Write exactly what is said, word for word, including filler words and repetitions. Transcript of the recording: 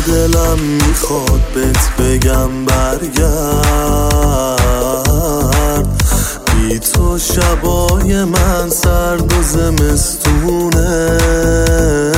دلم میخواد بهت بگم برگرد، بی تو شبای من سرد و زمستونه.